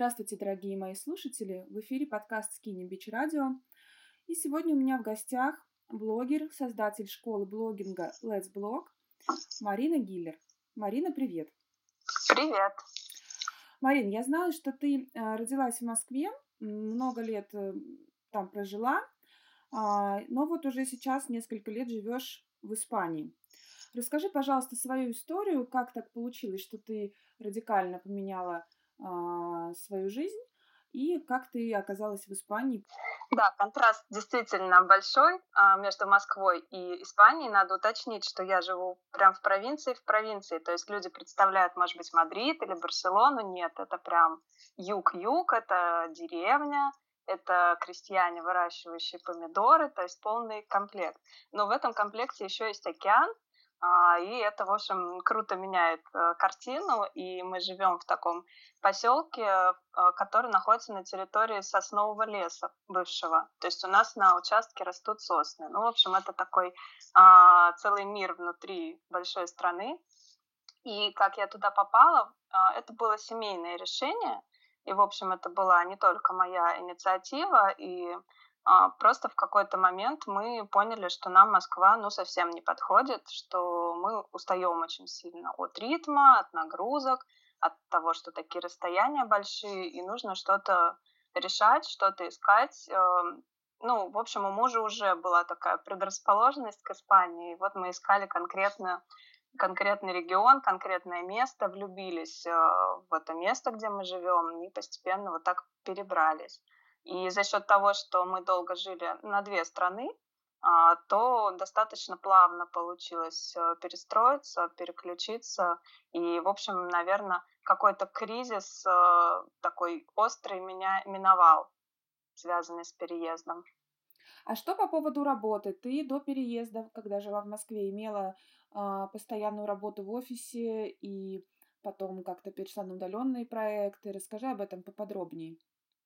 Здравствуйте, дорогие мои слушатели! В эфире подкаст Skinny Beach Radio. И сегодня у меня в гостях блогер, создатель школы блогинга Let's Blog Марина Гиллер. Марина, привет! Привет! Марин, я знаю, что ты родилась в Москве, много лет там прожила, но вот уже сейчас несколько лет живешь в Испании. Расскажи, пожалуйста, свою историю, как так получилось, что ты радикально поменяла свою жизнь и как ты оказалась в Испании. Да, контраст действительно большой между Москвой и Испанией. Надо уточнить, что я живу прям в провинции. То есть люди представляют, может быть, Мадрид или Барселону. Нет, это прям юг-юг, это деревня, это крестьяне, выращивающие помидоры, то есть полный комплект. Но в этом комплекте еще есть океан, и это, в общем, круто меняет картину. И мы живем в таком поселке, который находится на территории соснового леса бывшего. То есть у нас на участке растут сосны. Ну, в общем, это такой целый мир внутри большой страны. И как я туда попала, это было семейное решение. И, в общем, это была не только моя инициатива. И просто в какой-то момент мы поняли, что нам Москва совсем не подходит, что мы устаем очень сильно от ритма, от нагрузок, от того, что такие расстояния большие, и нужно что-то решать, что-то искать. Ну, в общем, у мужа уже была такая предрасположенность к Испании. И вот мы искали конкретный регион, конкретное место, влюбились в это место, где мы живем, и постепенно вот так перебрались. И за счет того, что мы долго жили на две страны, то достаточно плавно получилось перестроиться, переключиться. И, в общем, наверное, какой-то кризис такой острый меня миновал, связанный с переездом. А что по поводу работы? Ты до переезда, когда жила в Москве, имела постоянную работу в офисе и потом как-то перешла на удаленные проекты. Расскажи об этом поподробнее.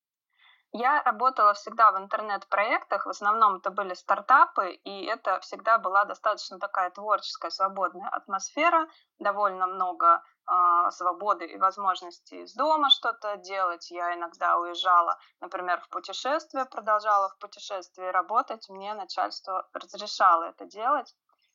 Я работала всегда в интернет-проектах, в основном это были стартапы, и это всегда была достаточно такая творческая, свободная атмосфера, довольно много свободы и возможностей из дома что-то делать. Я иногда уезжала, например, в путешествие, продолжала в путешествии работать, мне начальство разрешало это делать.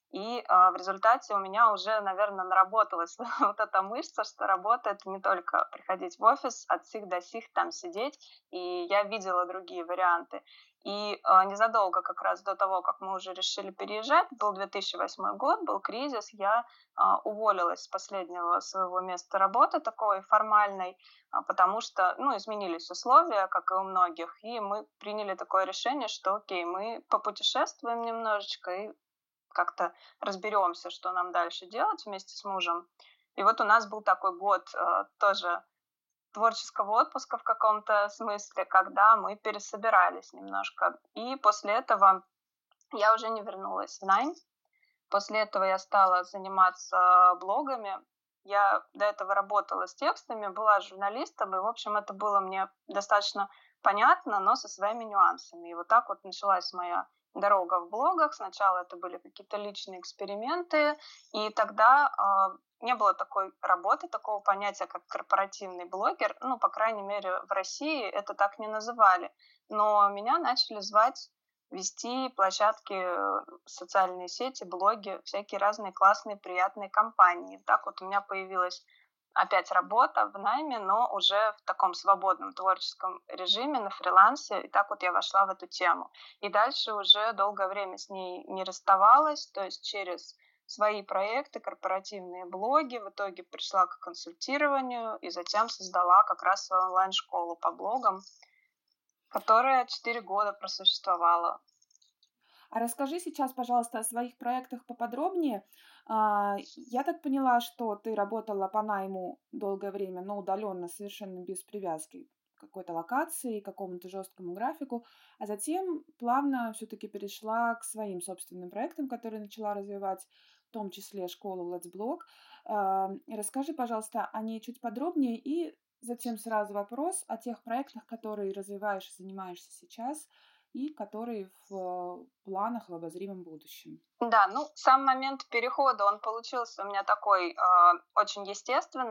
И в результате у меня уже, наверное, наработалась вот эта мышца, что работает не только приходить в офис, от сих до сих там сидеть, и я видела другие варианты. И незадолго как раз до того, как мы уже решили переезжать, был 2008 год, был кризис, я уволилась с последнего своего места работы, такой формальной, потому что, изменились условия, как и у многих, и мы приняли такое решение, что окей, мы попутешествуем немножечко и как-то разберемся, что нам дальше делать вместе с мужем. И вот у нас был такой год тоже творческого отпуска в каком-то смысле, когда мы пересобирались немножко. И после этого я уже не вернулась в найм. После этого я стала заниматься блогами. Я до этого работала с текстами, была журналистом, и, в общем, это было мне достаточно понятно, но со своими нюансами. И вот так вот началась моя дорога в блогах. Сначала это были какие-то личные эксперименты, и тогда не было такой работы, такого понятия, как корпоративный блогер. Ну, по крайней мере, в России это так не называли. Но меня начали звать вести площадки, социальные сети, блоги, всякие разные классные, приятные компании. Так вот у меня появилась опять работа в найме, но уже в таком свободном творческом режиме, на фрилансе. И так вот я вошла в эту тему. И дальше уже долгое время с ней не расставалась, то есть через свои проекты, корпоративные блоги, в итоге пришла к консультированию и затем создала как раз свою онлайн-школу по блогам, которая 4 года просуществовала. А расскажи сейчас, пожалуйста, о своих проектах поподробнее. Я так поняла, что ты работала по найму долгое время, но удаленно, совершенно без привязки к какой-то локации, к какому-то жесткому графику, а затем плавно все-таки перешла к своим собственным проектам, которые начала развивать, в том числе школу Let's Blog. Расскажи, пожалуйста, о ней чуть подробнее и затем сразу вопрос о тех проектах, которые развиваешь и занимаешься сейчас, и которые в планах в обозримом будущем. Да, сам момент перехода, он получился у меня такой очень естественный.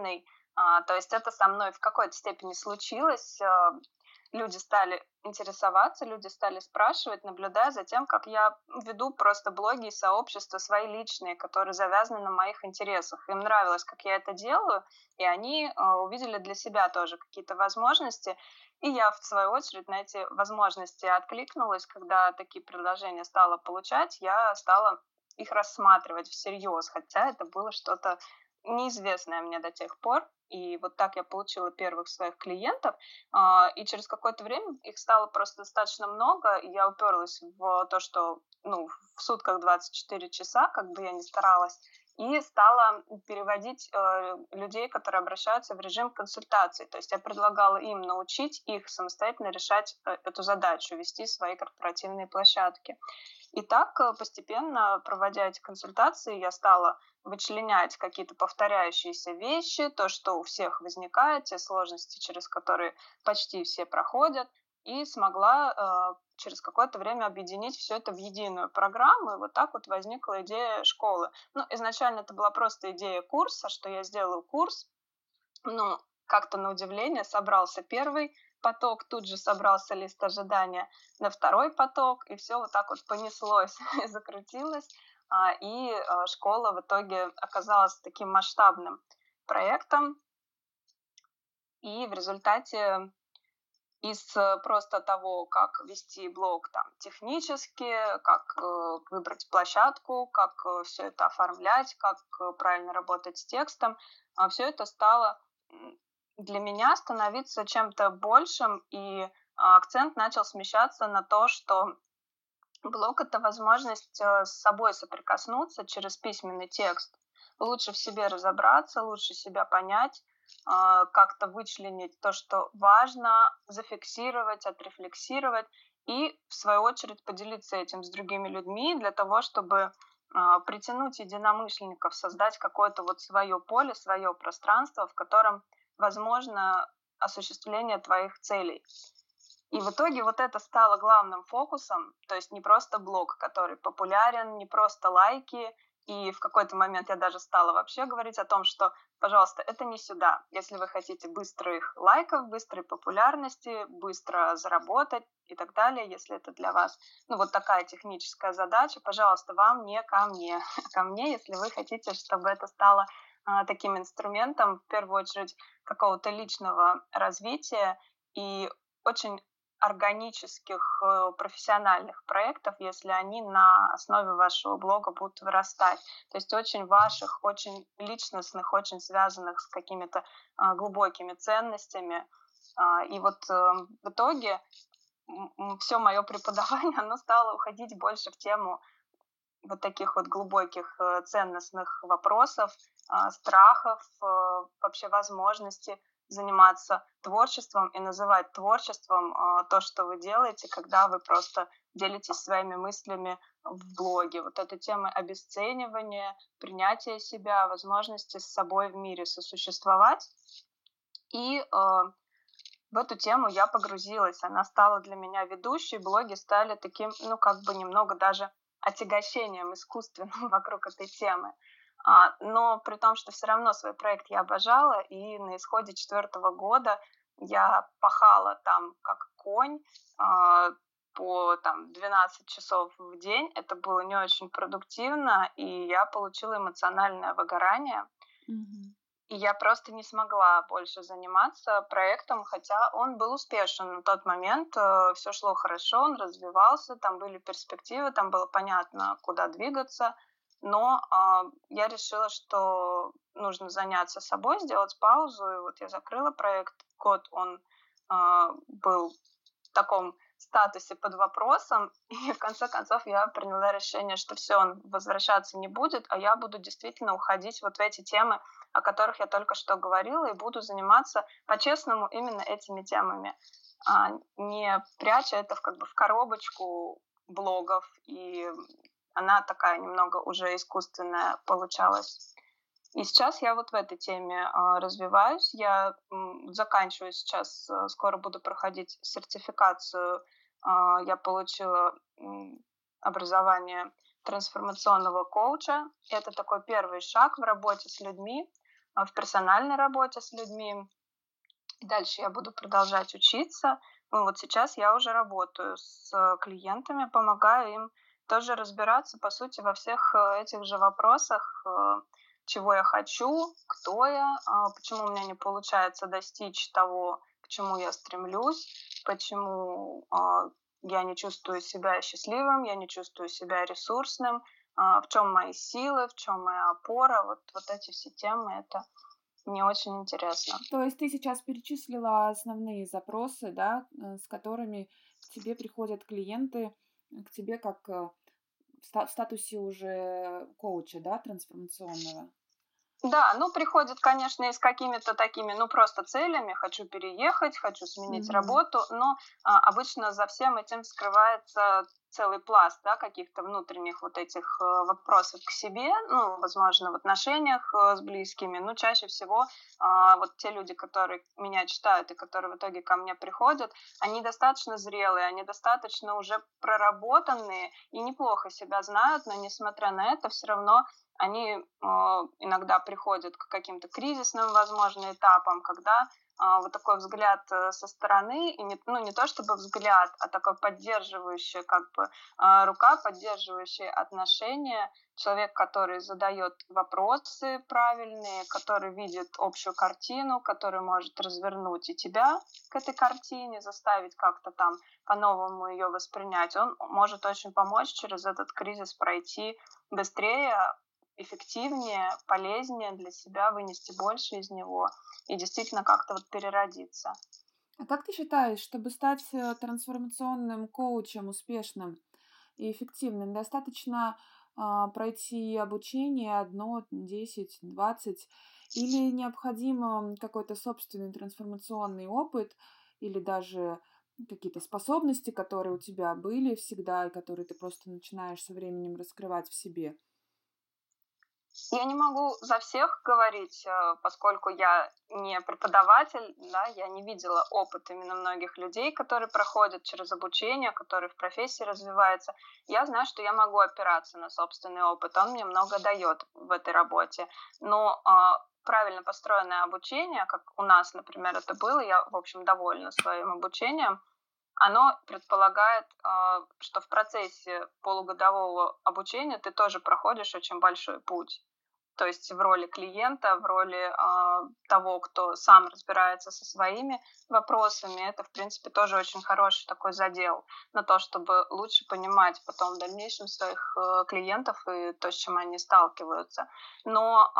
То есть это со мной в какой-то степени случилось. Люди стали интересоваться, люди стали спрашивать, наблюдая за тем, как я веду просто блоги и сообщества свои личные, которые завязаны на моих интересах. Им нравилось, как я это делаю, и они увидели для себя тоже какие-то возможности. И я, в свою очередь, на эти возможности откликнулась. Когда такие предложения стала получать, я стала их рассматривать всерьез, хотя это было что-то неизвестное мне до тех пор. И вот так я получила первых своих клиентов. И через какое-то время их стало просто достаточно много, и я уперлась в то, что в сутках 24 часа, как бы я ни старалась, и стала переводить людей, которые обращаются, в режим консультации. То есть я предлагала им научить их самостоятельно решать эту задачу, вести свои корпоративные площадки. И так постепенно, проводя эти консультации, я стала вычленять какие-то повторяющиеся вещи, то, что у всех возникает, те сложности, через которые почти все проходят, и смогла через какое-то время объединить все это в единую программу, и вот так вот возникла идея школы. Ну, изначально это была просто идея курса, что я сделаю курс, ну, как-то на удивление собрался первый поток, тут же собрался лист ожидания на второй поток, и все вот так вот понеслось и закрутилось. Школа в итоге оказалась таким масштабным проектом, и в результате просто того, как вести блог там технически, как выбрать площадку, как все это оформлять, как правильно работать с текстом, все это стало для меня становиться чем-то большим, и акцент начал смещаться на то, что блог — это возможность с собой соприкоснуться через письменный текст, лучше в себе разобраться, лучше себя понять, как-то вычленить то, что важно, зафиксировать, отрефлексировать и, в свою очередь, поделиться этим с другими людьми для того, чтобы притянуть единомышленников, создать какое-то вот свое поле, свое пространство, в котором возможно осуществление твоих целей. И в итоге вот это стало главным фокусом, то есть не просто блог, который популярен, не просто лайки, и в какой-то момент я даже стала вообще говорить о том, что, пожалуйста, это не сюда. Если вы хотите быстрых лайков, быстрой популярности, быстро заработать и так далее, если это для вас, вот такая техническая задача, пожалуйста, вам не ко мне, ко мне, если вы хотите, чтобы это стало таким инструментом, в первую очередь, какого-то личного развития и очень органических профессиональных проектов, если они на основе вашего блога будут вырастать. То есть очень ваших, очень личностных, очень связанных с какими-то глубокими ценностями. И вот в итоге все мое преподавание, оно стало уходить больше в тему вот таких вот глубоких ценностных вопросов, страхов, вообще возможности заниматься творчеством и называть творчеством то, что вы делаете, когда вы просто делитесь своими мыслями в блоге. Вот эта тема обесценивания, принятия себя, возможности с собой в мире сосуществовать. И в эту тему я погрузилась. Она стала для меня ведущей. Блоги стали таким, немного даже отягощением искусственным вокруг этой темы. Но при том, что все равно свой проект я обожала, и на исходе 4-го года я пахала там как конь по 12 часов в день. Это было не очень продуктивно, и я получила эмоциональное выгорание. Мгм. И я просто не смогла больше заниматься проектом, хотя он был успешен на тот момент. Все шло хорошо, он развивался, там были перспективы, там было понятно, куда двигаться. Но я решила, что нужно заняться собой, сделать паузу. И вот я закрыла проект. Год он был в таком статусе под вопросом, и в конце концов я приняла решение, что все, он возвращаться не будет, а я буду действительно уходить вот в эти темы, о которых я только что говорила, и буду заниматься по-честному именно этими темами, не пряча это в коробочку блогов, и она такая немного уже искусственная получалась. И сейчас я вот в этой теме развиваюсь. Я заканчиваю сейчас, скоро буду проходить сертификацию. Я получила образование трансформационного коуча. Это такой первый шаг в работе с людьми. в персональной работе с людьми. Дальше я буду продолжать учиться. Ну, вот сейчас я уже работаю с клиентами, помогаю им тоже разбираться, по сути, во всех этих же вопросах, чего я хочу, кто я, почему у меня не получается достичь того, к чему я стремлюсь, почему я не чувствую себя счастливым, я не чувствую себя ресурсным, в чем мои силы, в чем моя опора. Вот эти все темы, это мне очень интересно. То есть ты сейчас перечислила основные запросы, да, с которыми к тебе приходят клиенты, к тебе как, в статусе уже коуча, да, трансформационного? Да, ну, приходят, конечно, и с какими-то такими, ну, просто целями. Хочу переехать, хочу сменить Мгм. работу, но обычно за всем этим скрывается целый пласт, да, каких-то внутренних вот этих вопросов к себе, ну, возможно, в отношениях с близкими. Ну, чаще всего вот те люди, которые меня читают и которые в итоге ко мне приходят, они достаточно зрелые, они достаточно уже проработанные и неплохо себя знают, но несмотря на это, все равно они иногда приходят к каким-то кризисным, возможно, этапам, когда вот такой взгляд со стороны, и не, ну, не то чтобы взгляд, а такой поддерживающая как бы рука, поддерживающая отношения, человек, который задает вопросы правильные, который видит общую картину, который может развернуть и тебя к этой картине, заставить как-то там по-новому ее воспринять, он может очень помочь через этот кризис пройти быстрее, эффективнее, полезнее для себя, вынести больше из него и действительно как-то вот переродиться. А как ты считаешь, чтобы стать, трансформационным коучем успешным и эффективным, достаточно, пройти обучение одно, 10, 20, или необходимо какой-то собственный трансформационный опыт или даже какие-то способности, которые у тебя были всегда и которые ты просто начинаешь со временем раскрывать в себе? Я не могу за всех говорить, поскольку я не преподаватель, да, я не видела опыт именно многих людей, которые проходят через обучение, которые в профессии развиваются. Я знаю, что я могу опираться на собственный опыт, он мне много дает в этой работе. Но правильно построенное обучение, как у нас, например, это было, я, в общем, довольна своим обучением, оно предполагает, что в процессе полугодового обучения ты тоже проходишь очень большой путь. То есть в роли клиента, в роли того, кто сам разбирается со своими вопросами, это, в принципе, тоже очень хороший такой задел на то, чтобы лучше понимать потом в дальнейшем своих клиентов и то, с чем они сталкиваются. Но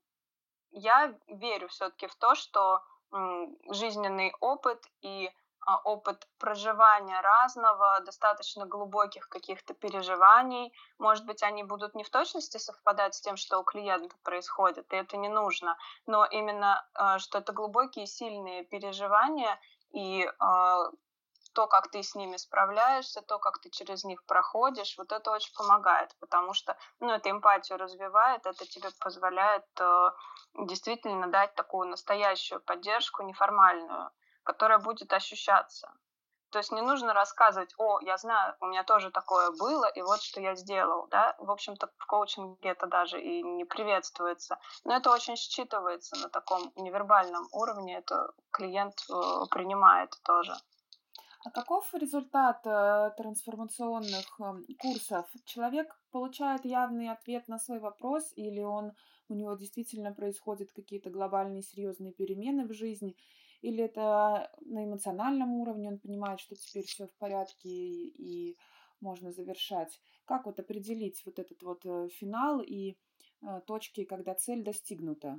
я верю все-таки в то, что жизненный опыт и опыт проживания разного, достаточно глубоких каких-то переживаний. Может быть, они будут не в точности совпадать с тем, что у клиента происходит, и это не нужно, но именно, что это глубокие, сильные переживания, и то, как ты с ними справляешься, то, как ты через них проходишь, вот это очень помогает, потому что, ну, это эмпатию развивает, это тебе позволяет действительно дать такую настоящую поддержку, неформальную, которая будет ощущаться. То есть не нужно рассказывать: о, я знаю, у меня тоже такое было, и вот что я сделал, да. В общем-то, в коучинге это даже и не приветствуется. Но это очень считывается на таком невербальном уровне, это клиент принимает тоже. А каков результат, трансформационных, курсов? Человек получает явный ответ на свой вопрос или у него действительно происходят какие-то глобальные серьезные перемены в жизни? Или это на эмоциональном уровне он понимает, что теперь все в порядке и можно завершать? Как вот определить вот этот вот, финал и, точки, когда цель достигнута?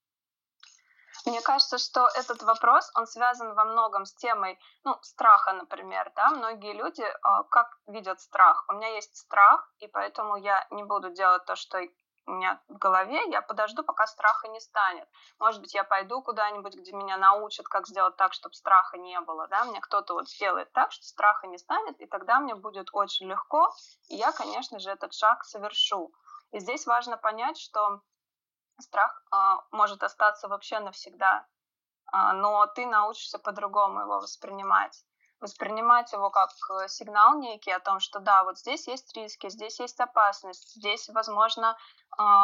Мне кажется, что этот вопрос, он связан во многом с темой, ну, страха, например, да. Многие люди, как видят страх? У меня есть страх, и поэтому я не буду делать то, что у меня в голове, я подожду, пока страха не станет. Может быть, я пойду куда-нибудь, где меня научат, как сделать так, чтобы страха не было, да. Мне кто-то вот сделает так, что страха не станет, и тогда мне будет очень легко, и я, конечно же, этот шаг совершу. И здесь важно понять, что страх может остаться вообще навсегда, но ты научишься по-другому его воспринимать. Воспринимать его как сигнал некий о том, что да, вот здесь есть риски, здесь есть опасность, здесь, возможно,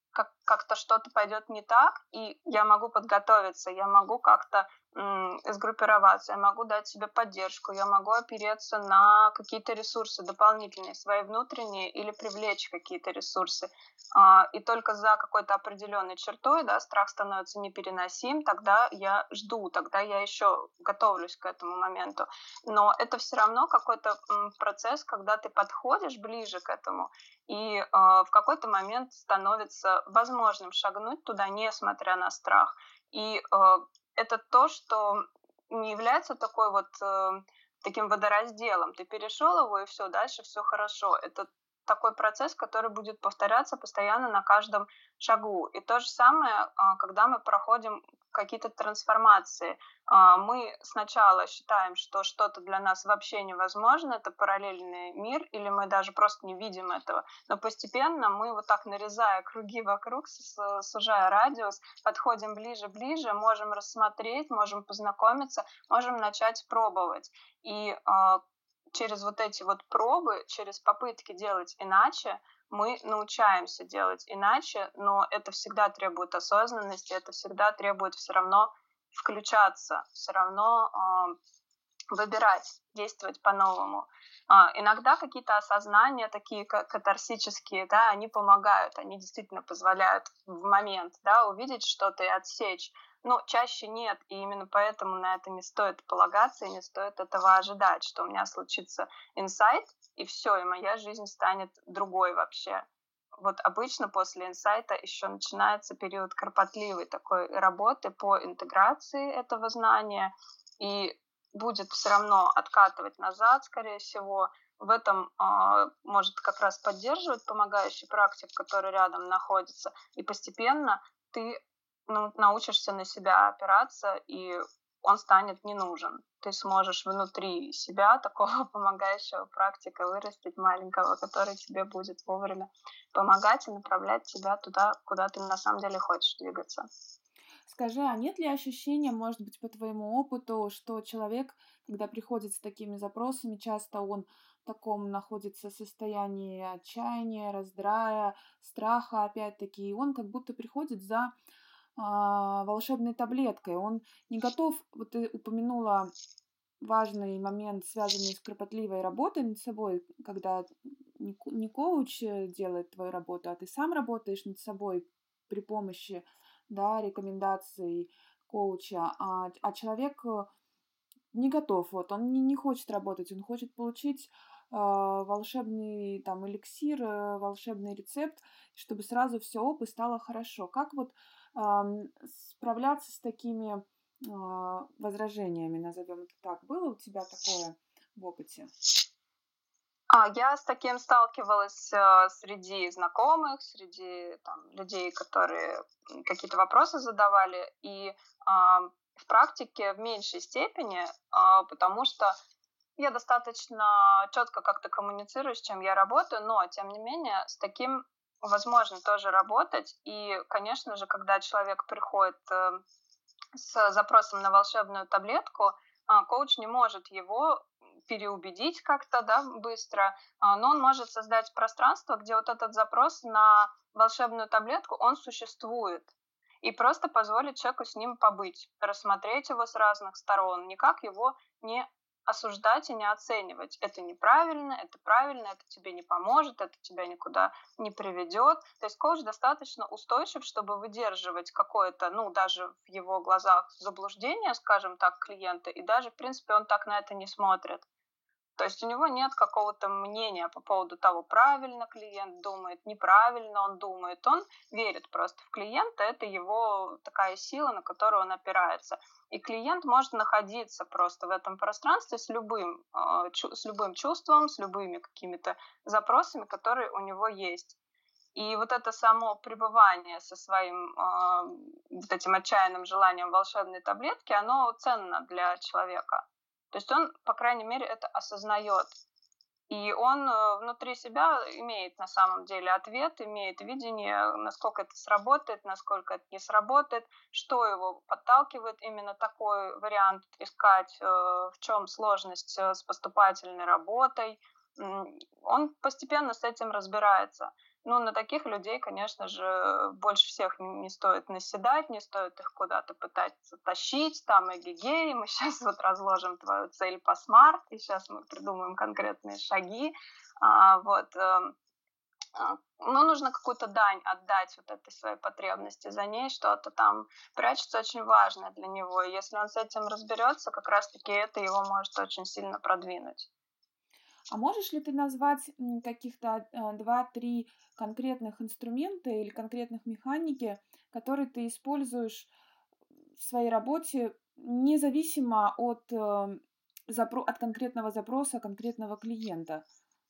как-то что-то пойдет не так, и я могу подготовиться, я могу как-то сгруппироваться, я могу дать себе поддержку, я могу опереться на какие-то ресурсы дополнительные, свои внутренние, или привлечь какие-то ресурсы. И только за какой-то определенной чертой, да, страх становится непереносим, тогда я жду, тогда я еще готовлюсь к этому моменту. Но это все равно какой-то процесс, когда ты подходишь ближе к этому, и в какой-то момент становится возможным шагнуть туда, несмотря на страх. И это то, что не является такой вот таким водоразделом. Ты перешел его, и все, дальше все хорошо. Это такой процесс, который будет повторяться постоянно на каждом шагу. И то же самое, когда мы проходим какие-то трансформации. Мы сначала считаем, что что-то для нас вообще невозможно, это параллельный мир, или мы даже просто не видим этого. Но постепенно мы вот так, нарезая круги вокруг, сужая радиус, подходим ближе-ближе, можем рассмотреть, можем познакомиться, можем начать пробовать. И через вот эти вот пробы, через попытки делать иначе, мы научаемся делать иначе, но это всегда требует осознанности, это всегда требует все равно включаться, все равно выбирать, действовать по-новому. Иногда какие-то осознания такие катарсические, да, они помогают, они действительно позволяют в момент, да, увидеть что-то и отсечь. Но чаще нет, и именно поэтому на это не стоит полагаться и не стоит этого ожидать, что у меня случится инсайт, и все, и моя жизнь станет другой вообще. Вот обычно после инсайта еще начинается период кропотливой такой работы по интеграции этого знания, и будет все равно откатывать назад, скорее всего. В этом может как раз поддерживать помогающий практик, который рядом находится, и постепенно ты научишься на себя опираться, и он станет не нужен. Ты сможешь внутри себя такого помогающего практика вырастить маленького, который тебе будет вовремя помогать и направлять тебя туда, куда ты на самом деле хочешь двигаться. Скажи, а нет ли ощущения, может быть, по твоему опыту, что человек, когда приходит с такими запросами, часто он в таком находится состоянии отчаяния, раздрая, страха, опять-таки, и он как будто приходит за волшебной таблеткой. Он не готов, вот ты упомянула важный момент, связанный с кропотливой работой над собой, когда не коуч делает твою работу, а ты сам работаешь над собой при помощи, да, рекомендаций коуча, человек не готов, вот, он не хочет работать, он хочет получить волшебный там эликсир, волшебный рецепт, чтобы сразу все оп, и стало хорошо. Как вот справляться с такими возражениями, назовем это так? Было у тебя такое в опыте? Я с таким сталкивалась среди знакомых, среди там, людей, которые какие-то вопросы задавали, и в практике в меньшей степени, потому что я достаточно четко как-то коммуницирую, с чем я работаю, но, тем не менее, с таким возможно тоже работать. И, конечно же, когда человек приходит с запросом на волшебную таблетку, коуч не может его переубедить как-то, да, быстро, но он может создать пространство, где вот этот запрос на волшебную таблетку, он существует. И просто позволить человеку с ним побыть, рассмотреть его с разных сторон, никак его не осуждать и не оценивать. Это неправильно, это правильно, это тебе не поможет, это тебя никуда не приведет. То есть коуч достаточно устойчив, чтобы выдерживать какое-то, ну, даже в его глазах заблуждение, скажем так, клиента, и даже, в принципе, он так на это не смотрит. То есть у него нет какого-то мнения по поводу того, правильно клиент думает, неправильно он думает. Он верит просто в клиента, это его такая сила, на которую он опирается. И клиент может находиться просто в этом пространстве с любым чувством, с любыми какими-то запросами, которые у него есть. И вот это само пребывание со своим вот этим отчаянным желанием волшебной таблетки, оно ценно для человека. То есть он, по крайней мере, это осознает. И он внутри себя имеет на самом деле ответ, имеет видение, насколько это сработает, насколько это не сработает, что его подталкивает именно такой вариант искать, в чем сложность с поступательной работой. Он постепенно с этим разбирается. Ну, на таких людей, конечно же, больше всех не стоит наседать, не стоит их куда-то пытаться тащить, там, эгегей, мы сейчас вот разложим твою цель по смарт, и сейчас мы придумаем конкретные шаги, вот, ну, нужно какую-то дань отдать вот этой своей потребности, за ней что-то там прячется очень важное для него, и если он с этим разберется, как раз-таки это его может очень сильно продвинуть. А можешь ли ты назвать, каких-то, 2-3 конкретных инструмента или конкретных механики, которые ты используешь в своей работе, независимо от конкретного запроса конкретного клиента?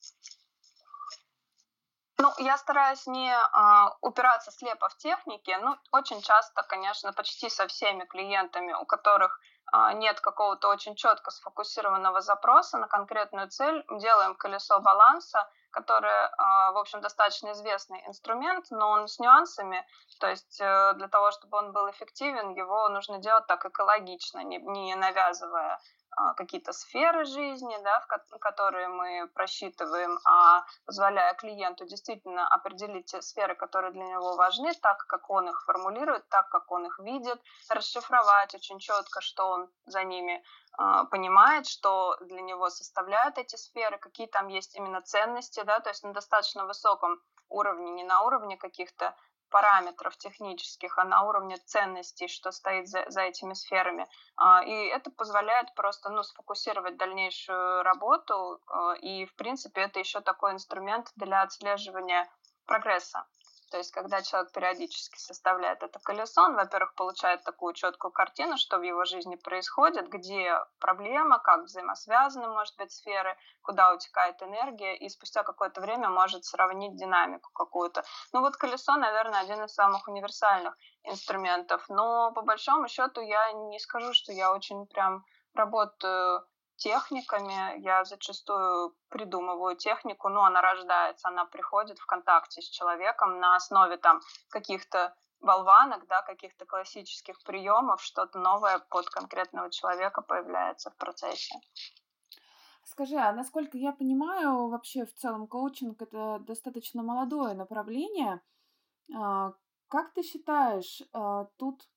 Ну, я стараюсь не упираться слепо в техники. Ну, очень часто, конечно, почти со всеми клиентами, у которых нет какого-то очень четко сфокусированного запроса на конкретную цель, делаем колесо баланса, которое, в общем, достаточно известный инструмент, но он с нюансами. То есть для того, чтобы он был эффективен, его нужно делать так экологично, не навязывая какие-то сферы жизни, да, которые мы просчитываем, позволяя клиенту действительно определить те сферы, которые для него важны, так, как он их формулирует, так, как он их видит, расшифровать очень четко, что он за ними понимает, что для него составляют эти сферы, какие там есть именно ценности, да, то есть на достаточно высоком уровне, не на уровне каких-то параметров технических, а на уровне ценностей, что стоит за этими сферами. И это позволяет просто, ну, сфокусировать дальнейшую работу, и, в принципе, это еще такой инструмент для отслеживания прогресса. То есть, когда человек периодически составляет это колесо, он, во-первых, получает такую четкую картину, что в его жизни происходит, где проблема, как взаимосвязаны, может быть, сферы, куда утекает энергия, и спустя какое-то время может сравнить динамику какую-то. Ну вот колесо, наверное, один из самых универсальных инструментов, но по большому счету я не скажу, что я очень прям работаю техниками. Я зачастую придумываю технику, но она рождается, она приходит в контакте с человеком на основе там каких-то болванок, да, каких-то классических приемов, что-то новое под конкретного человека появляется в процессе. Скажи, а насколько я понимаю, вообще в целом коучинг — это достаточно молодое направление. А, как ты считаешь, тут,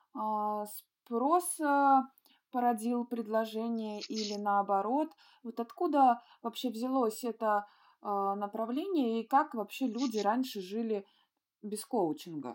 спрос, породил предложение или наоборот? Вот откуда вообще взялось это, направление и как вообще люди раньше жили без коучинга?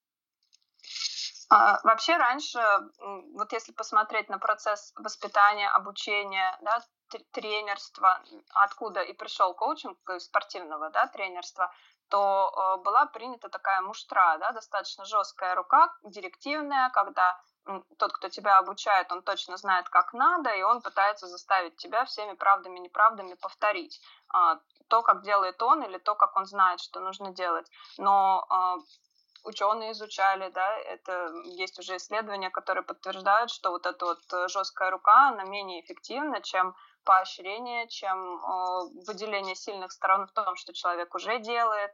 Вообще раньше, вот если посмотреть на процесс воспитания, обучения, да, тренерства, откуда и пришел коучинг спортивного, да, тренерства, то была принята такая муштра, да, достаточно жесткая рука, директивная, когда тот, кто тебя обучает, он точно знает, как надо, и он пытается заставить тебя всеми правдами и неправдами повторить то, как делает он, или то, как он знает, что нужно делать. Но ученые изучали, да, это есть уже исследования, которые подтверждают, что вот эта вот жесткая рука, она менее эффективна, чем поощрение, чем выделение сильных сторон в том, что человек уже делает,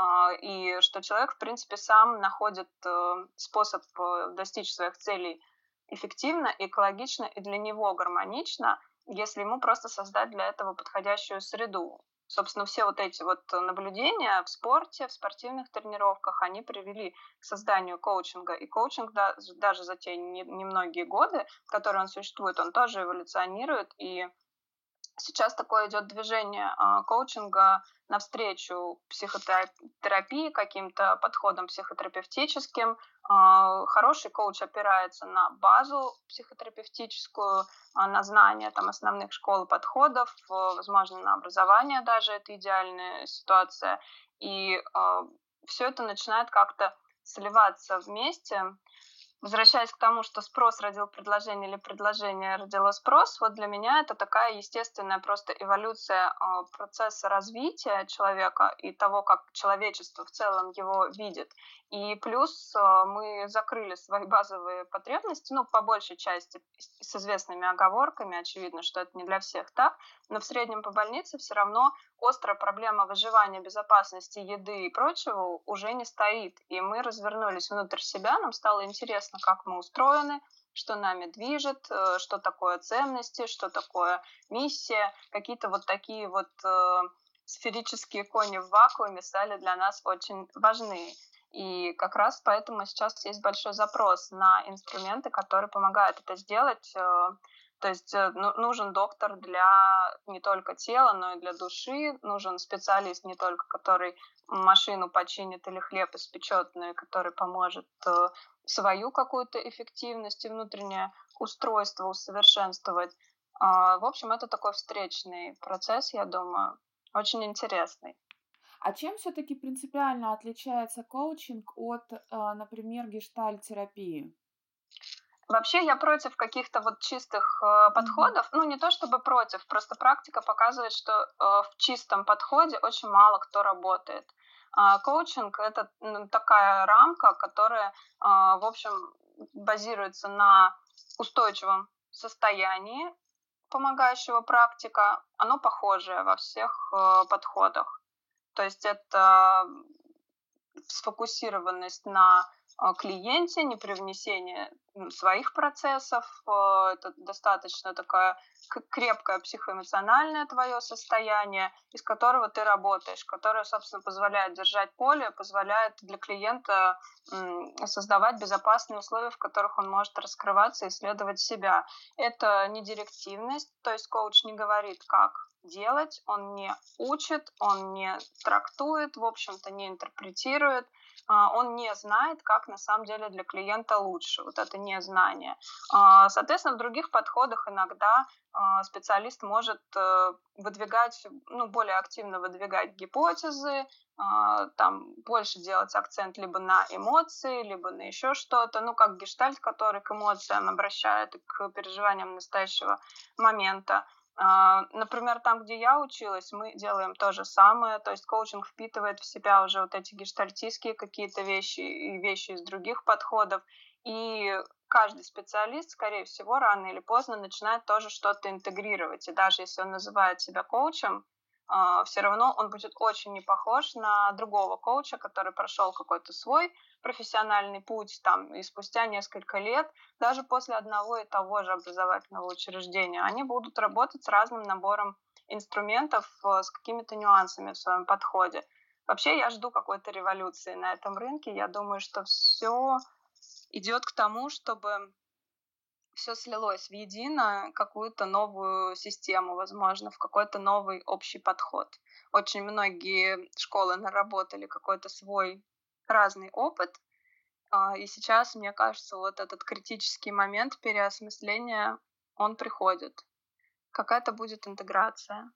и что человек, в принципе, сам находит способ достичь своих целей эффективно, экологично и для него гармонично, если ему просто создать для этого подходящую среду. Собственно, все вот эти вот наблюдения в спорте, в спортивных тренировках, они привели к созданию коучинга. И коучинг даже за те немногие годы, которые он существует, он тоже эволюционирует. И сейчас такое идет движение коучинга навстречу психотерапии, каким-то подходам психотерапевтическим. Хороший коуч опирается на базу психотерапевтическую, на знания там, основных школ и подходов, возможно, на образование даже, это идеальная ситуация. И все это начинает как-то сливаться вместе. Возвращаясь к тому, что спрос родил предложение или предложение родило спрос, вот для меня это такая естественная просто эволюция процесса развития человека и того, как человечество в целом его видит. И плюс мы закрыли свои базовые потребности, ну, по большей части, с известными оговорками, очевидно, что это не для всех так, но в среднем по больнице все равно острая проблема выживания, безопасности, еды и прочего уже не стоит. И мы развернулись внутрь себя, нам стало интересно, как мы устроены, что нами движет, что такое ценности, что такое миссия, какие-то вот такие вот сферические кони в вакууме стали для нас очень важны. И как раз поэтому сейчас есть большой запрос на инструменты, которые помогают это сделать. То есть нужен доктор для не только тела, но и для души. Нужен специалист не только, который машину починит или хлеб испечет, но и который поможет свою какую-то эффективность и внутреннее устройство усовершенствовать. В общем, это такой встречный процесс, я думаю, очень интересный. А чем все-таки принципиально отличается коучинг от, например, гештальт-терапии? Вообще я против каких-то вот чистых Мгм. подходов. Ну, не то чтобы против, просто практика показывает, что в чистом подходе очень мало кто работает. Коучинг — это такая рамка, которая, в общем, базируется на устойчивом состоянии помогающего практика. Оно похожее во всех подходах. То есть это сфокусированность на клиенте, не привнесение своих процессов. Это достаточно такая крепкое психоэмоциональное твое состояние, из которого ты работаешь, которое, собственно, позволяет держать поле, позволяет для клиента создавать безопасные условия, в которых он может раскрываться и исследовать себя. Это не директивность, то есть коуч не говорит, как делать, он не учит, он не трактует, в общем-то, не интерпретирует, он не знает, как на самом деле для клиента лучше. Вот это незнание. Соответственно, в других подходах иногда специалист может выдвигать, ну, более активно выдвигать гипотезы, там больше делать акцент либо на эмоции, либо на еще что-то, ну, как гештальт, который к эмоциям обращает и к переживаниям настоящего момента. Например, там, где я училась, мы делаем то же самое, то есть коучинг впитывает в себя уже вот эти гештальтистские какие-то вещи и вещи из других подходов, и каждый специалист, скорее всего, рано или поздно начинает тоже что-то интегрировать, и даже если он называет себя коучем, все равно он будет очень не похож на другого коуча, который прошел какой-то свой профессиональный путь там, и спустя несколько лет даже после одного и того же образовательного учреждения, они будут работать с разным набором инструментов, с какими-то нюансами в своем подходе. Вообще я жду какой-то революции на этом рынке. Я думаю, что все идет к тому, чтобы все слилось в едино, какую-то новую систему, возможно, в какой-то новый общий подход. Очень многие школы наработали какой-то свой разный опыт, и сейчас, мне кажется, вот этот критический момент переосмысления, он приходит. Какая-то будет интеграция.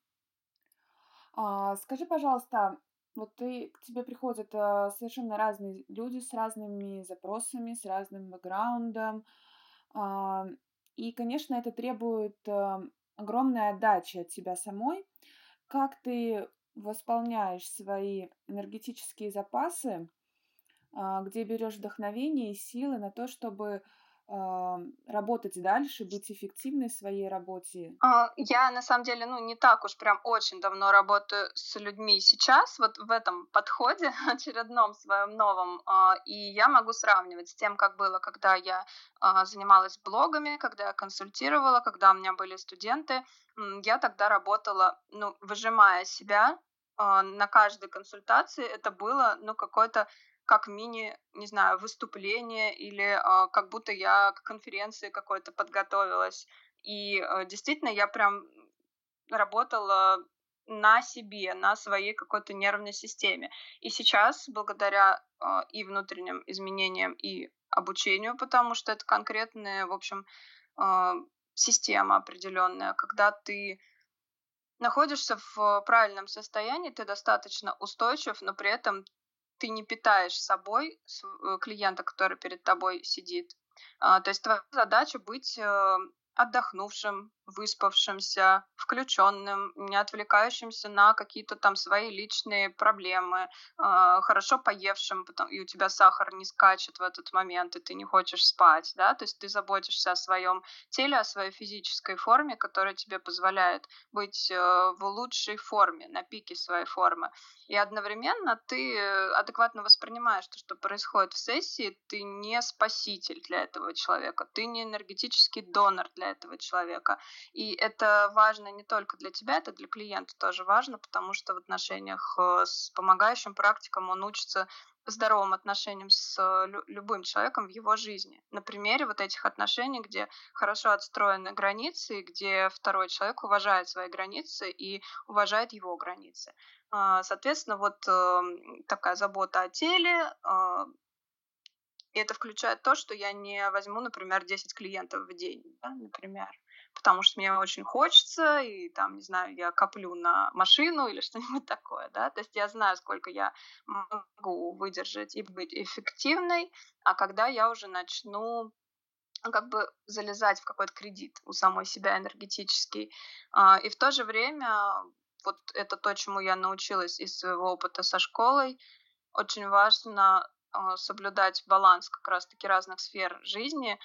Скажи, пожалуйста, вот к тебе приходят совершенно разные люди с разными запросами, с разным бэкграундом. а, и, конечно, это требует огромной отдачи от тебя самой. Как ты восполняешь свои энергетические запасы, где берешь вдохновение и силы на то, чтобы работать дальше, быть эффективной в своей работе? Я на самом деле, ну, не так уж прям очень давно работаю с людьми сейчас, вот в этом подходе очередном своем новом, и я могу сравнивать с тем, как было, когда я занималась блогами, когда я консультировала, когда у меня были студенты. Я тогда работала, ну, выжимая себя на каждой консультации. Это было, ну, какое-то как мини, не знаю, выступление или как будто я к конференции какой-то подготовилась. И действительно, я прям работала на себе, на своей какой-то нервной системе. И сейчас, благодаря и внутренним изменениям, и обучению, потому что это конкретная, в общем, а, система определенная, когда ты находишься в правильном состоянии, ты достаточно устойчив, но при этом ты не питаешь собой клиента, который перед тобой сидит. То есть твоя задача быть отдохнувшим, выспавшимся, включенным, не отвлекающимся на какие-то там свои личные проблемы, хорошо поевшим, и у тебя сахар не скачет в этот момент, и ты не хочешь спать, да, то есть ты заботишься о своем теле, о своей физической форме, которая тебе позволяет быть в лучшей форме, на пике своей формы. И одновременно ты адекватно воспринимаешь то, что происходит в сессии. Ты не спаситель для этого человека, ты не энергетический донор для для этого человека. И это важно не только для тебя, это для клиента тоже важно, потому что в отношениях с помогающим практиком он учится здоровым отношениям с любым человеком в его жизни. На примере вот этих отношений, где хорошо отстроены границы, где второй человек уважает свои границы и уважает его границы. Соответственно, вот такая забота о теле, и это включает то, что я не возьму, например, 10 клиентов в день, да, например, потому что мне очень хочется, и там, не знаю, я коплю на машину или что-нибудь такое, да. То есть я знаю, сколько я могу выдержать и быть эффективной, а когда я уже начну как бы залезать в какой-то кредит у самой себя энергетический. И в то же время вот это то, чему я научилась из своего опыта со школой. Очень важно соблюдать баланс как раз-таки разных сфер жизни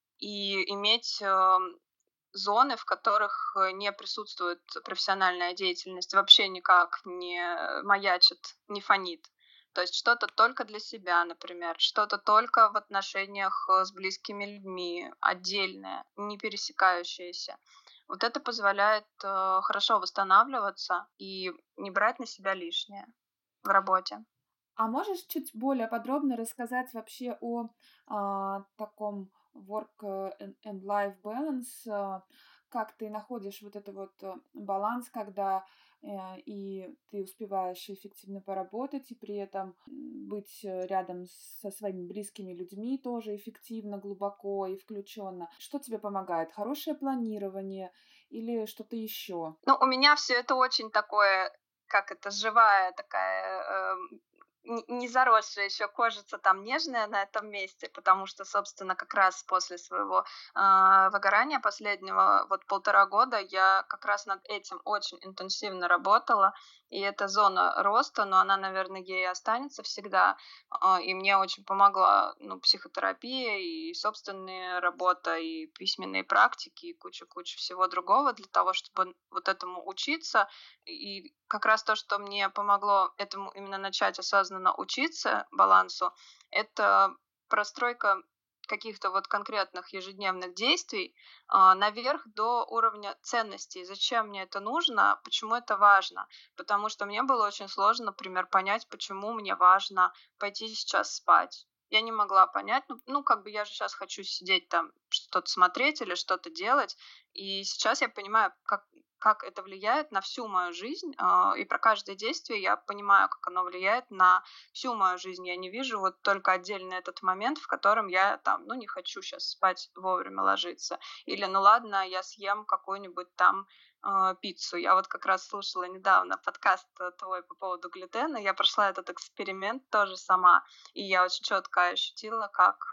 и иметь зоны, в которых не присутствует профессиональная деятельность, вообще никак не маячит, не фонит. То есть что-то только для себя, например, что-то только в отношениях с близкими людьми, отдельное, не пересекающееся. Вот это позволяет хорошо восстанавливаться и не брать на себя лишнее в работе. А можешь чуть более подробно рассказать вообще о, таком work, and life balance? Как ты находишь вот это вот, баланс, когда, и ты успеваешь эффективно поработать, и при этом, быть, рядом со своими близкими людьми тоже эффективно, глубоко и включенно? Что тебе помогает? Хорошее планирование или что-то еще? Ну, у меня все это очень такое, как это, живая такая, не заросшая еще кожица там нежная на этом месте, потому что, собственно, как раз после своего, выгорания последнего, вот 1,5 года, я как раз над этим очень интенсивно работала. И это зона роста, но она, наверное, ей и останется всегда. И мне очень помогла, ну, психотерапия, и собственная работа, и письменные практики, и куча-куча всего другого для того, чтобы вот этому учиться. И как раз то, что мне помогло этому именно начать осознанно учиться балансу, это простройка каких-то вот конкретных ежедневных действий наверх до уровня ценностей. Зачем мне это нужно, почему это важно? Потому что мне было очень сложно, например, понять, почему мне важно пойти сейчас спать. Я не могла понять, ну, как бы я же сейчас хочу сидеть там, что-то смотреть или что-то делать. И сейчас я понимаю, как это влияет на всю мою жизнь, и про каждое действие я понимаю, как оно влияет на всю мою жизнь. Я не вижу вот только отдельно этот момент, в котором я там, ну, не хочу сейчас спать, вовремя ложиться. Или, ну ладно, я съем какую-нибудь там пиццу. Я вот как раз слушала недавно подкаст твой по поводу глютена. Я прошла этот эксперимент тоже сама, и я очень четко ощутила, как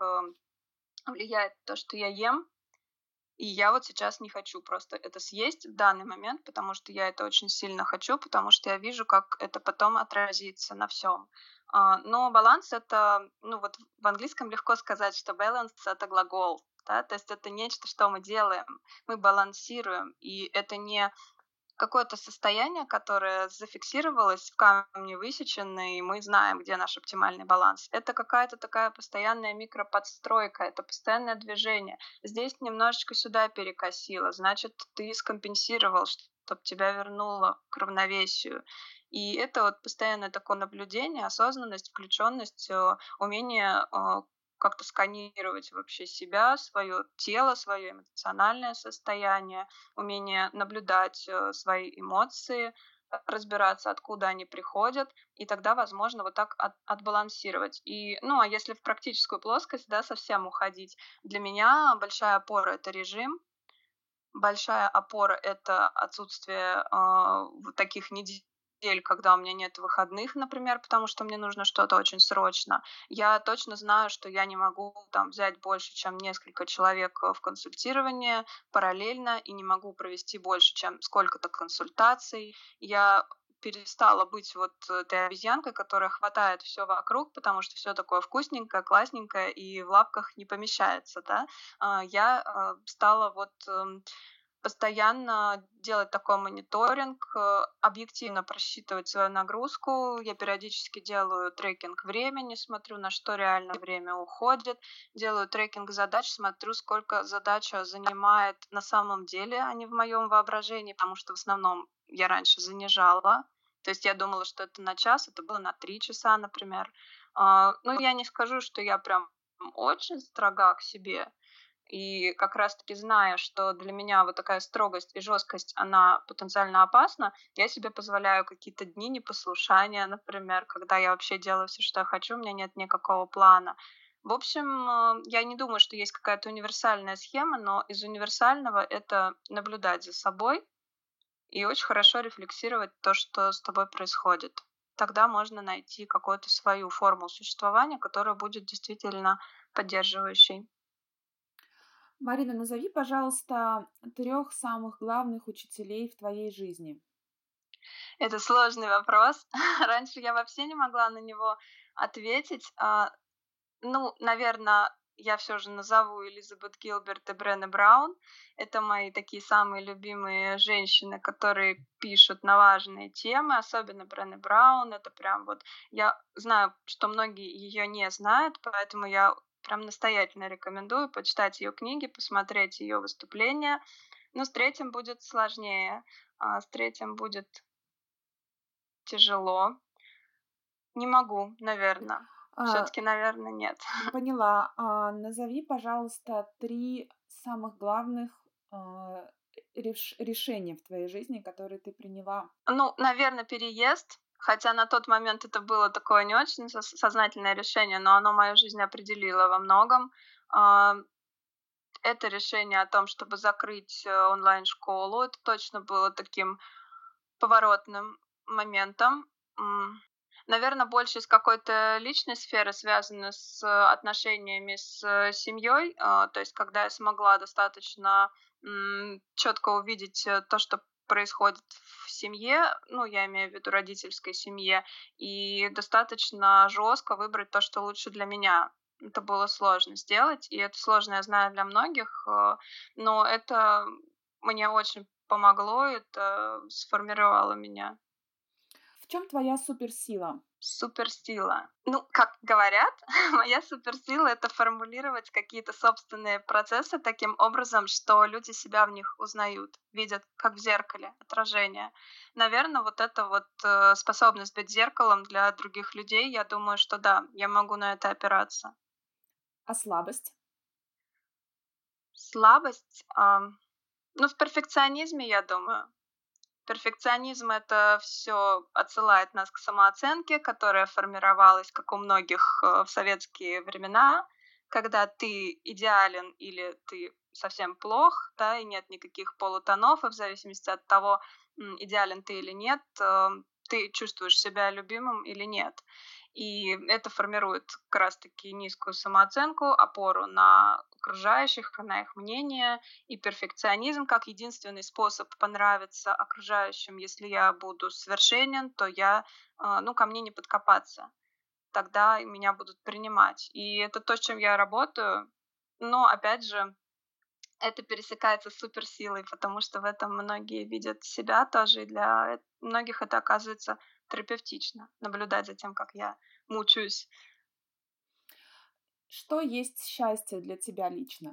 влияет то, что я ем, и я вот сейчас не хочу просто это съесть в данный момент, потому что я это очень сильно хочу, потому что я вижу, как это потом отразится на всем. Но баланс это, ну вот в английском легко сказать, что balance это глагол, да, то есть это нечто, что мы делаем, мы балансируем, и это не какое-то состояние, которое зафиксировалось в камне высечено, и мы знаем, где наш оптимальный баланс. Это какая-то такая постоянная микроподстройка, это постоянное движение. Здесь немножечко сюда перекосило, значит, ты скомпенсировал, чтобы тебя вернуло к равновесию. И это вот постоянное такое наблюдение, осознанность, включенность, умение как-то сканировать вообще себя, свое тело, свое эмоциональное состояние, умение наблюдать свои эмоции, разбираться, откуда они приходят, и тогда возможно вот так отбалансировать. И, ну, а если в практическую плоскость, да, совсем уходить, для меня большая опора — это режим, большая опора — это отсутствие, вот таких недель, когда у меня нет выходных, например, потому что мне нужно что-то очень срочно. Я точно знаю, что я не могу там взять больше, чем несколько человек, в консультирование параллельно, и не могу провести больше, чем сколько-то консультаций. Я перестала быть вот этой обезьянкой, которая хватает все вокруг, потому что все такое вкусненькое, классненькое и в лапках не помещается, да. Я стала вот, постоянно делать такой мониторинг, объективно просчитывать свою нагрузку. Я периодически делаю трекинг времени, смотрю, на что реально время уходит, делаю трекинг задач, смотрю, сколько задача занимает на самом деле, а не в моем воображении, потому что в основном я раньше занижала. То есть я думала, что это на час, это было на 3 часа, например. Ну, я не скажу, что я прям очень строга к себе, и как раз-таки зная, что для меня вот такая строгость и жесткость, она потенциально опасна, я себе позволяю какие-то дни непослушания, например, когда я вообще делаю все, что я хочу, у меня нет никакого плана. В общем, я не думаю, что есть какая-то универсальная схема, но из универсального это наблюдать за собой и очень хорошо рефлексировать то, что с тобой происходит. Тогда можно найти какую-то свою форму существования, которая будет действительно поддерживающей. Марина, назови, пожалуйста, трех самых главных учителей в твоей жизни. Это сложный вопрос. Раньше я вообще не могла на него ответить. Ну, наверное, я все же назову Элизабет Гилберт и Брене Браун. Это мои такие самые любимые женщины, которые пишут на важные темы, особенно Брене Браун. Это прям вот я знаю, что многие ее не знают, поэтому я прям настоятельно рекомендую почитать ее книги, посмотреть ее выступления. Но с третьим будет сложнее. С третьим будет тяжело. Не могу, наверно. Все А, таки наверно, нет. Поняла. Назови, пожалуйста, три самых главных решения в твоей жизни, которые ты приняла. Ну, наверно, переезд, хотя на тот момент это было такое не очень сознательное решение, но оно мою жизнь определило во многом. А, это решение о том, чтобы закрыть, онлайн-школу. Это точно было таким поворотным моментом. Наверно, больше из какой-то личной сферы, связанной с отношениями с семьей. То есть когда я смогла достаточно, четко увидеть, то, что происходит в семье, ну, я имею в виду родительской семье, и достаточно жестко выбрать то, что лучше для меня. Это было сложно сделать, и это сложно, я знаю, для многих, но это мне очень помогло, это сформировало меня. В чем твоя суперсила? Суперсила. Ну, как говорят, моя суперсила — это формулировать какие-то собственные процессы таким образом, что люди себя в них узнают, видят, как в зеркале, отражение. Наверно, вот эта вот, способность быть зеркалом для других людей, я думаю, что да, я могу на это опираться. А слабость? Слабость, ну, в перфекционизме, я думаю. Перфекционизм — это все отсылает нас к самооценке, которая формировалась, как у многих, в советские времена, когда ты идеален или ты совсем плох, да, и нет никаких полутонов, и в зависимости от того, идеален ты или нет, ты чувствуешь себя любимым или нет. И это формирует как раз таки низкую самооценку, опору на окружающих, на их мнение, и перфекционизм как единственный способ понравиться окружающим. Если я буду совершенен, то ну, ко мне не подкопаться. Тогда и меня будут принимать. И это то, с чем я работаю. Но, опять же, это пересекается с суперсилой, потому что в этом многие видят себя тоже, и для многих это оказывается терапевтично, наблюдать за тем, как я мучаюсь. Что есть счастье для тебя лично?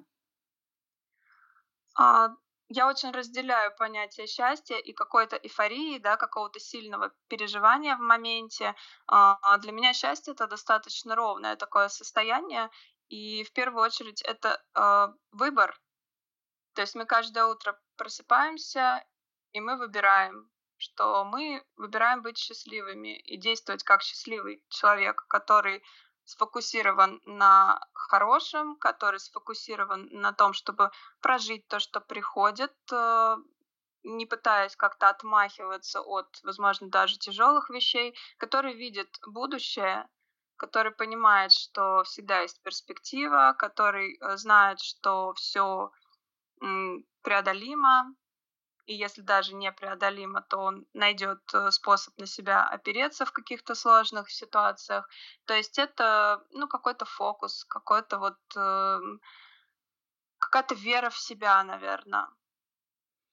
А, я очень разделяю понятие счастья и какой-то эйфории, да, какого-то сильного переживания в моменте. Для меня счастье — это достаточно ровное такое состояние, и в первую очередь это, выбор. То есть мы каждое утро просыпаемся, и мы выбираем, что мы выбираем быть счастливыми и действовать как счастливый человек, который сфокусирован на хорошем, который сфокусирован на том, чтобы прожить то, что приходит, не пытаясь как-то отмахиваться от, возможно, даже тяжелых вещей, который видит будущее, который понимает, что всегда есть перспектива, который знает, что все преодолимо, и если даже непреодолимо, то он найдет, способ на себя опереться в каких-то сложных ситуациях. То есть это, ну, какой-то фокус, какой-то вот, какая-то вера в себя, наверное.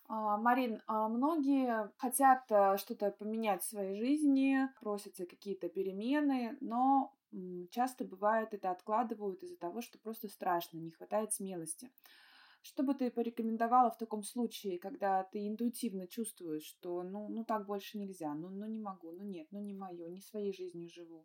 Марин, многие хотят что-то поменять в своей жизни, просятся какие-то перемены, но часто бывает это откладывают из-за того, что просто страшно, не хватает смелости. Что бы ты порекомендовала в таком случае, когда ты интуитивно чувствуешь, что ну так больше нельзя, ну не могу, ну нет, ну не мое, не своей жизнью живу,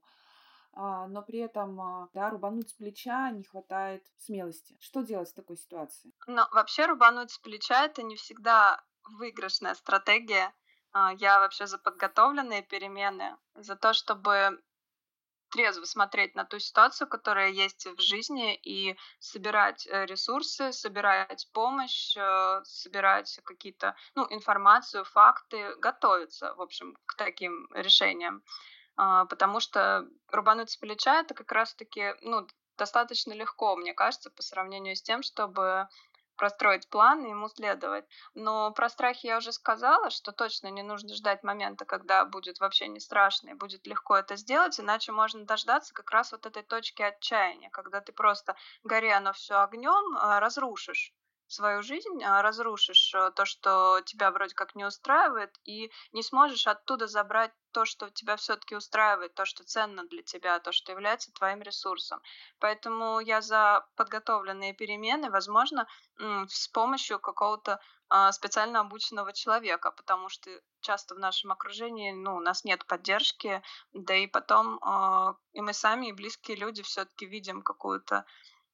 но при этом, да, рубануть с плеча не хватает смелости. Что делать в такой ситуации? Но вообще рубануть с плеча — это не всегда выигрышная стратегия. Я вообще за подготовленные перемены, за то, чтобы трезво смотреть на ту ситуацию, которая есть в жизни, и собирать, ресурсы, собирать помощь, собирать какие-то, ну, информацию, факты, готовиться, в общем, к таким решениям. Потому что рубануть с плеча — это как раз таки, ну, достаточно легко, мне кажется, по сравнению с тем, чтобы простроить план и ему следовать. Но про страхи я уже сказала, что точно не нужно ждать момента, когда будет вообще не страшно и будет легко это сделать, иначе можно дождаться как раз вот этой точки отчаяния, когда ты просто, гори оно все огнем, разрушишь свою жизнь, разрушишь то, что тебя вроде как не устраивает, и не сможешь оттуда забрать то, что тебя все-таки устраивает, то, что ценно для тебя, то, что является твоим ресурсом. Поэтому я за подготовленные перемены, возможно, с помощью какого-то специально обученного человека, потому что часто в нашем окружении, ну, у нас нет поддержки, да и потом и мы сами, и близкие люди все-таки видим какую-то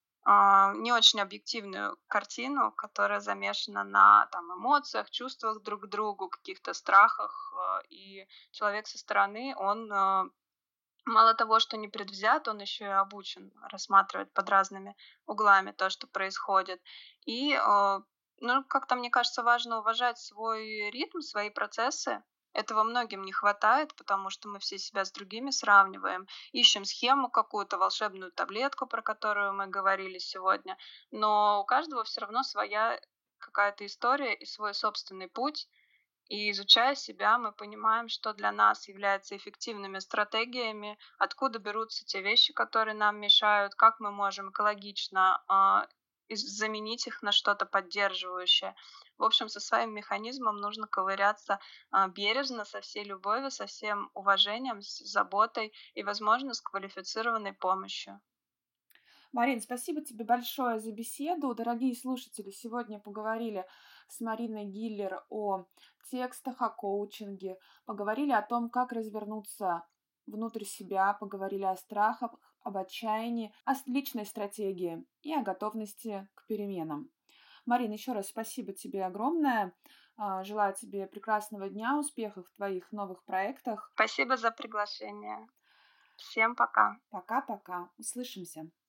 не очень объективную картину, которая замешана на там, эмоциях, чувствах друг к другу, каких-то страхах. И человек со стороны, он мало того, что не предвзят, он еще и обучен рассматривать под разными углами то, что происходит. И, ну, как-то, мне кажется, важно уважать свой ритм, свои процессы. Этого многим не хватает, потому что мы все себя с другими сравниваем, ищем схему какую-то, волшебную таблетку, про которую мы говорили сегодня. Но у каждого все равно своя какая-то история и свой собственный путь. И изучая себя, мы понимаем, что для нас является эффективными стратегиями, откуда берутся те вещи, которые нам мешают, как мы можем экологично заменить их на что-то поддерживающее. В общем, со своим механизмом нужно ковыряться бережно, со всей любовью, со всем уважением, с заботой и, возможно, с квалифицированной помощью. Марин, спасибо тебе большое за беседу. Дорогие слушатели, сегодня поговорили с Мариной Гиллер о текстах, о коучинге, поговорили о том, как развернуться внутрь себя, поговорили о страхах, об отчаянии, о личной стратегии и о готовности к переменам. Марин, еще раз спасибо тебе огромное. Желаю тебе прекрасного дня, успехов в твоих новых проектах. Спасибо за приглашение. Всем пока. Пока-пока. Услышимся.